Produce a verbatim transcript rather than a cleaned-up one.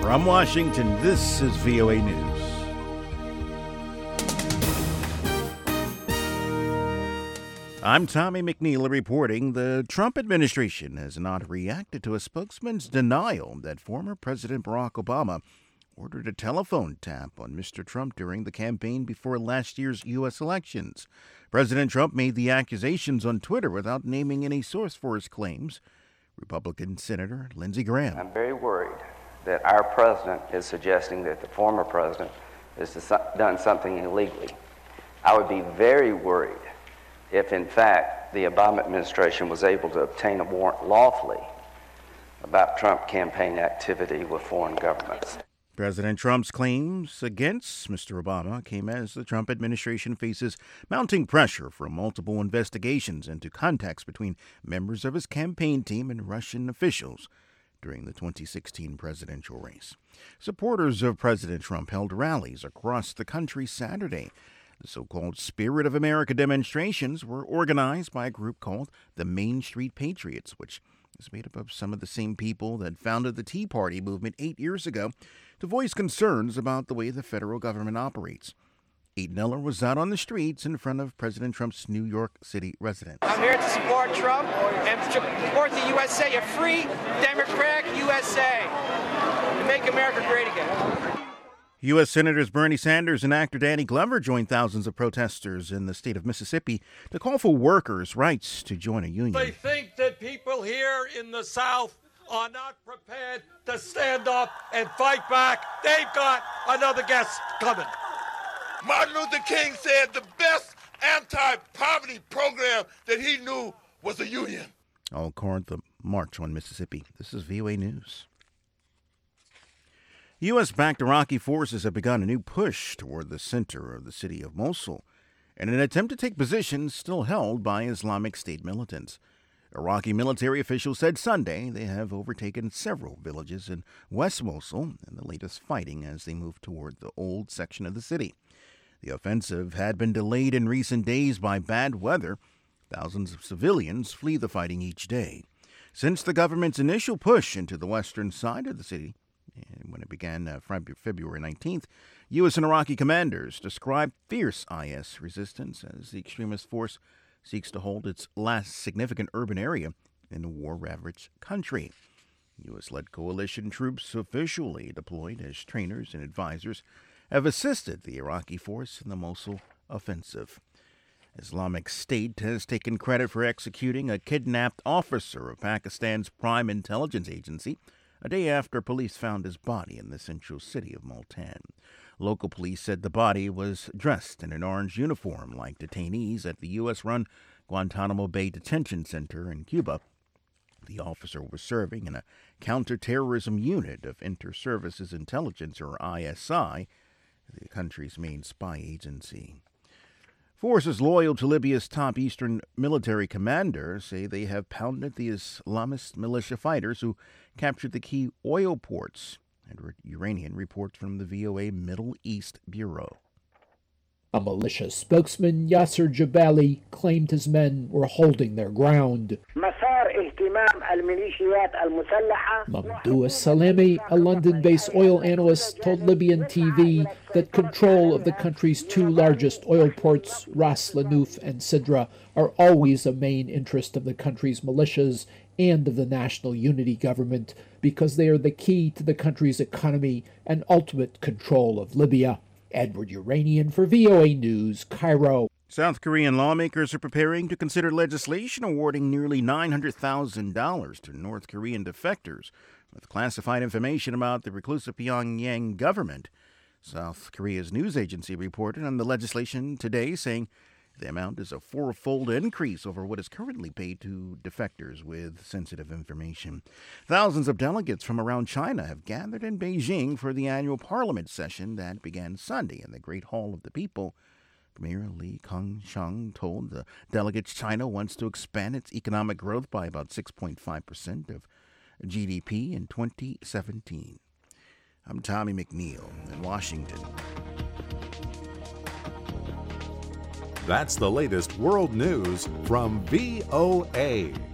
From Washington, this is V O A News. I'm Tommy McNeil reporting the Trump administration has not reacted to a spokesman's denial that former President Barack Obama ordered a telephone tap on Mister Trump during the campaign before last year's U S elections. President Trump made the accusations on Twitter without naming any source for his claims. Republican Senator Lindsey Graham. I'm very worried that our president is suggesting that the former president has done something illegally. I would be very worried if, in fact, the Obama administration was able to obtain a warrant lawfully about Trump campaign activity with foreign governments. President Trump's claims against Mister Obama came as the Trump administration faces mounting pressure from multiple investigations into contacts between members of his campaign team and Russian officials during the twenty sixteen presidential race. Supporters of President Trump held rallies across the country Saturday. The so-called Spirit of America demonstrations were organized by a group called the Main Street Patriots, which is made up of some of the same people that founded the Tea Party movement eight years ago to voice concerns about the way the federal government operates. Aidan Eller was out on the streets in front of President Trump's New York City residence. I'm here to support Trump and support the U S A, a free, democratic U S A, to make America great again. U S Senators Bernie Sanders and actor Danny Glover joined thousands of protesters in the state of Mississippi to call for workers' rights to join a union. They think that people here in the South are not prepared to stand up and fight back. They've got another guest coming. Martin Luther King said the best anti-poverty program that he knew was a union. All called the March on Mississippi. This is V O A News. U S-backed Iraqi forces have begun a new push toward the center of the city of Mosul in an attempt to take positions still held by Islamic State militants. Iraqi military officials said Sunday they have overtaken several villages in West Mosul in the latest fighting as they move toward the old section of the city. The offensive had been delayed in recent days by bad weather. Thousands of civilians flee the fighting each day. Since the government's initial push into the western side of the city, when it began uh, February nineteenth, U S and Iraqi commanders described fierce I S resistance as the extremist force seeks to hold its last significant urban area in a war-ravaged country. U S-led coalition troops officially deployed as trainers and advisors have assisted the Iraqi force in the Mosul offensive. Islamic State has taken credit for executing a kidnapped officer of Pakistan's prime intelligence agency a day after police found his body in the central city of Multan. Local police said the body was dressed in an orange uniform like detainees at the U S-run Guantanamo Bay Detention Center in Cuba. The officer was serving in a counterterrorism unit of Inter-Services Intelligence, or I S I, the country's main spy agency. Forces loyal to Libya's top eastern military commander say they have pounded the Islamist militia fighters who captured the key oil ports. Edward Uranian reports from the V O A Middle East Bureau. A militia spokesman, Yasser Jabali, claimed his men were holding their ground. Mamdouh Salami, a London-based oil analyst, told Libyan T V that control of the country's two largest oil ports, Ras Lanuf and Sidra, are always a main interest of the country's militias and of the National Unity Government because they are the key to the country's economy and ultimate control of Libya. Edward Uranian for V O A News, Cairo. South Korean lawmakers are preparing to consider legislation awarding nearly nine hundred thousand dollars to North Korean defectors with classified information about the reclusive Pyongyang government. South Korea's news agency reported on the legislation today, saying the amount is a fourfold increase over what is currently paid to defectors with sensitive information. Thousands of delegates from around China have gathered in Beijing for the annual parliament session that began Sunday in the Great Hall of the People. Premier Li Keqiang told the delegates China wants to expand its economic growth by about six point five percent of G D P in twenty seventeen. I'm Tommy McNeil in Washington. That's the latest world news from V O A.